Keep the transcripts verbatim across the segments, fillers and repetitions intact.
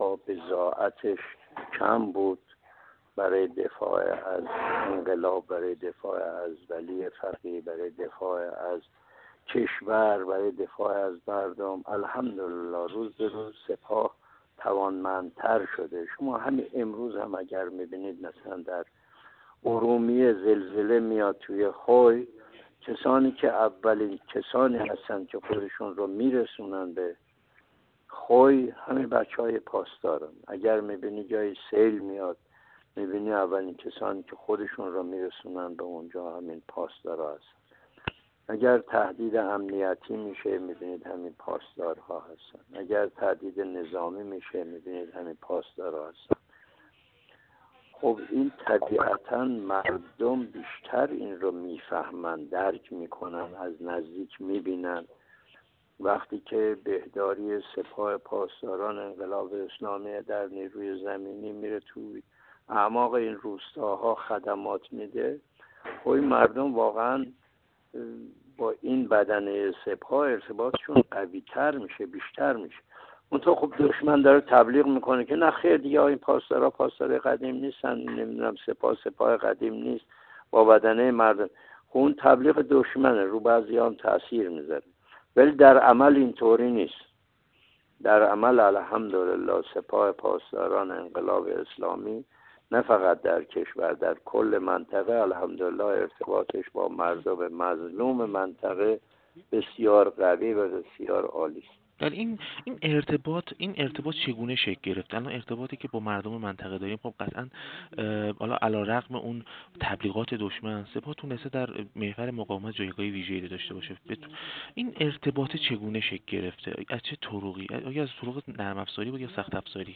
سپاه بضاعتش کم بود برای دفاع از انقلاب، برای دفاع از ولی فقیه، برای دفاع از کشور، برای دفاع از مردم. الحمدلله روز به روز سپاه توانمندتر شده. شما همین امروز هم اگر میبینید مثلا در ارومیه زلزله میاد توی خوی، کسانی که اولین کسانی هستن که خودشون رو میرسونن به خوی همین بچه های پاسدارن. اگر میبینی جای سیل میاد، میبینی اولین کسانی که خودشون رو میرسونن به اونجا همین پاسدارها هستن. اگر تهدید امنیتی میشه میبینید همین پاسدارها هستن. اگر تهدید نظامی میشه میبینید همین پاسدارها هستن. خب این طبیعتا مردم بیشتر این رو میفهمن، درک میکنن، از نزدیک میبینن. وقتی که بهداری سپاه پاسداران انقلاب اسلامی در نیروی زمینی میره توی اعماق این روستاها خدمات میده، خب این مردم واقعا با این بدنه سپاه ارتباطشون قوی تر میشه، بیشتر میشه. اونطور خب دشمن داره تبلیغ میکنه که نه خیر دیگه این پاسدارا پاسدار قدیم نیستن، نمیدونم سپاه سپاه قدیم نیست با بدنه مردم. خب اون تبلیغ دشمنه، رو بعضیان تأثیر میذاره، ولی در عمل اینطوری نیست. در عمل الحمدلله سپاه پاسداران انقلاب اسلامی نه فقط در کشور، در کل منطقه الحمدلله ارتباطش با مردم مظلوم منطقه بسیار قوی و بسیار عالی است. در این این ارتباط این ارتباط چگونه شکل گرفت؟ الان ارتباطی که با مردم منطقه داریم خب قطعاً حالا علیرغم اون تبلیغات دشمن، سپاه تونسته در محور مقاومت جایگاه ویژه‌ای داشته باشه. این ارتباط چگونه شکل گرفته؟ از چه طرقی؟ آیا از طرق نرم افزاری بود یا سخت افزاری؟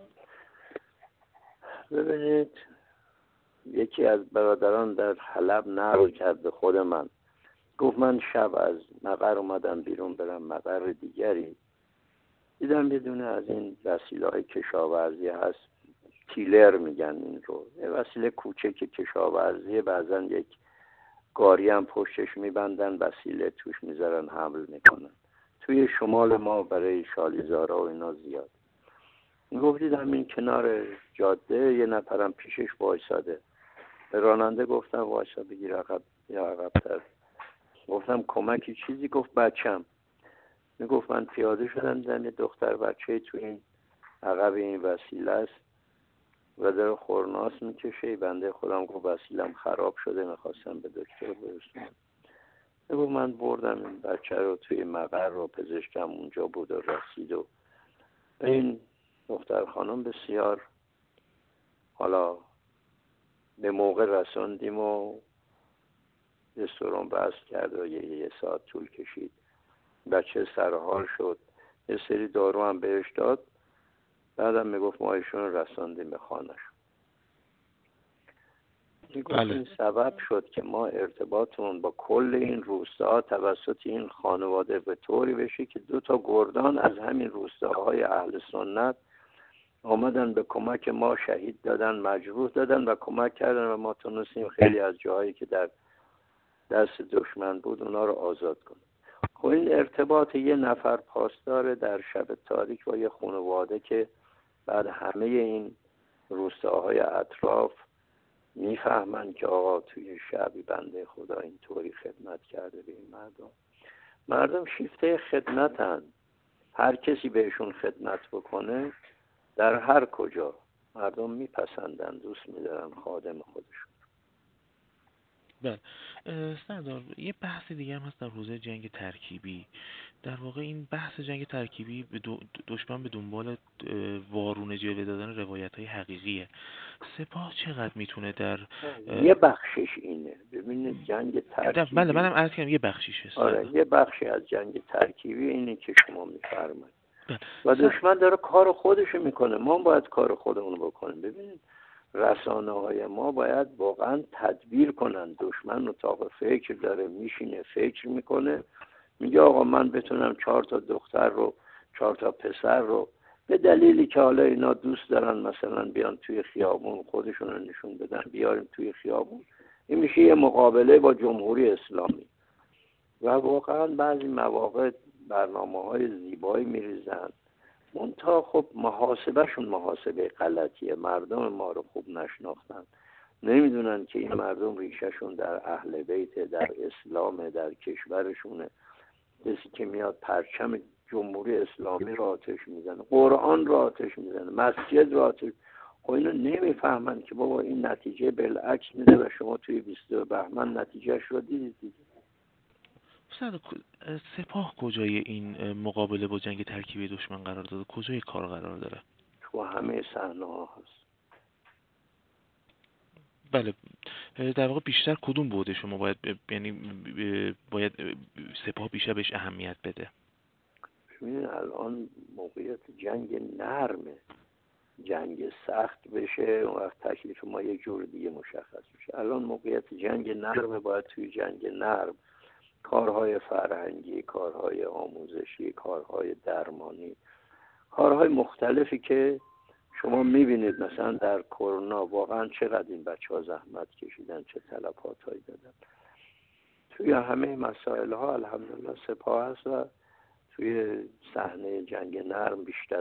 ببینید یکی از برادران در حلب نقل کرد به خود من، گفت من شب از مقر اومدم بیرون برم مقر دیگری، دیدم یه دونه از این وسیله‌های کشاورزی هست، تیلر میگن این رو، یه وسیله کوچک کشاورزی، بعضا یک گاری هم پشتش میبندن، وسیله توش میذارن حمل میکنن. توی شمال ما برای شالیزارا و اینا زیاد. گفت دیدم این کنار جاده یه نفرم پیشش وایساده. به راننده گفتم وایسا بگیر عقب یا عقب‌تر. گفتم کمکی چیزی؟ گفت بچم. میگفت من پیاده شدم دیدم یه دختر بچه تو این عقب این وسیله است و داره خورناس میکشه. بنده خودم گفت وسیلم خراب شده میخواستم به دکتر برسونم. میگفت من بردم این بچه رو توی مقر رو، پزشکم اونجا بود و رسید و این دختر خانم بسیار حالا به موقع رساندیم و رستوران بست کرد و یه, یه ساعت طول کشید. بچه سرحال شد، یه سری دارو هم بهش داد. بعدم میگفت ما ایشون رساندیم به خانه‌شون. میگفت این سبب شد که ما ارتباطمون با کل این روستا توسط این خانواده به طوری بشه که دو تا گردان از همین روستاهای اهل سنت آمدن به کمک ما، شهید دادن، مجروح دادن و کمک کردن و ما تونستیم خیلی از جاهایی که در دست دشمن بود اونا رو آزاد کنیم. خب این ارتباط یه نفر پاسدار در شب تاریک با یه خانواده که بعد همه این روستاهای اطراف میفهمن که آقا توی شبی بنده خدا اینطوری خدمت کرده به این مردم. مردم شیفته خدمتن، هر کسی بهشون خدمت بکنه در هر کجا مردم میپسندن، دوست میدارن خادم خودشون. بله سردار، یه بحث دیگه هم هست در حوزه جنگ ترکیبی. در واقع این بحث جنگ ترکیبی به دشمن به دنبال وارونه جلوه دادن روایت‌های حقیقیه. سپاه چقدر میتونه در یه بخشش اینه. ببینید جنگ ترکیبی، بله منم عرض کردم یه بخشیشه. آره یه بخشی از جنگ ترکیبی اینه که شما میفرمایید و دشمن داره کار خودشو میکنه، ما باید کار خودمون بکنیم. ببینید رسانه های ما باید واقعا تدبیر کنن. دشمن اتاق فکر داره، میشینه فکر میکنه، میگه آقا من بتونم چهار تا دختر رو، چهار تا پسر رو به دلیلی که حالا اینا دوست دارن مثلا بیان توی خیابون خودشون رو نشون بدن، بیاریم توی خیابون. این میشه یه مقابله با جمهوری اسلامی و واقعا بعضی مواقع برنامه های زیبایی میریزن منتها خب محاسبهشون محاسبه غلطیه. مردم ما رو خوب نشناختن، نمیدونن که این مردم ریشهشون در اهل بیت، در اسلام، در کشورشونه. کسی که میاد پرچم جمهوری اسلامی را آتش میزنه، قرآن را آتش میزنه، مسجد را آتش، خب اینو نمیفهمن که بابا این نتیجه بالعکس میده و شما توی بیست بهمن نتیجهش رو دیدید دیگه. سپاه کجای این مقابله با جنگ ترکیبی دشمن قرار داده؟ کجای کار قرار داره؟ تو همه صحنه ها هست. بله، در واقع بیشتر کدوم بوده شما باید یعنی باید سپاه بیشتر بهش اهمیت بده؟ ببینید الان موقعیت جنگ نرمه، جنگ سخت بشه اون وقت تکلیف ما یه جور دیگه مشخص میشه. الان موقعیت جنگ نرمه، باید توی جنگ نرم کارهای فرهنگی، کارهای آموزشی، کارهای درمانی، کارهای مختلفی که شما میبینید مثلا در کرونا واقعا چقدر این بچه ها زحمت کشیدن، چه تلفات هایی دادن. توی همه مسائل ها الحمدلله سپاه هست و توی صحنه جنگ نرم بیشتر